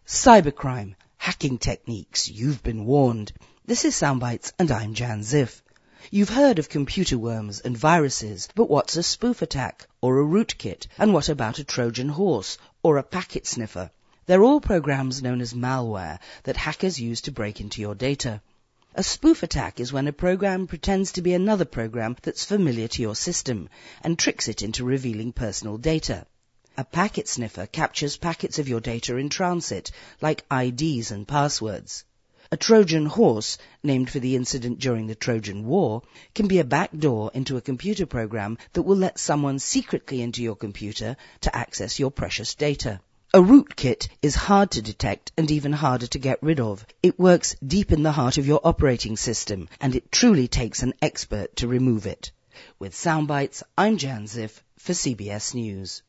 Cybercrime, hacking techniques, you've been warned. This is Soundbites and I'm Jan Ziff. You've heard of computer worms and viruses, but what's a spoof attack or a rootkit? And what about a Trojan horse or a packet sniffer? They're all programs known as malware that hackers use to break into your data. A spoof attack is when a program pretends to be another program that's familiar to your system and tricks it into revealing personal data. A packet sniffer captures packets of your data in transit, like IDs and passwords. A Trojan horse, named for the incident during the Trojan War, can be a backdoor into a computer program that will let someone secretly into your computer to access your precious data. A rootkit is hard to detect and even harder to get rid of. It works deep in the heart of your operating system, and it truly takes an expert to remove it. With Soundbites, I'm Jan Ziff for CBS News.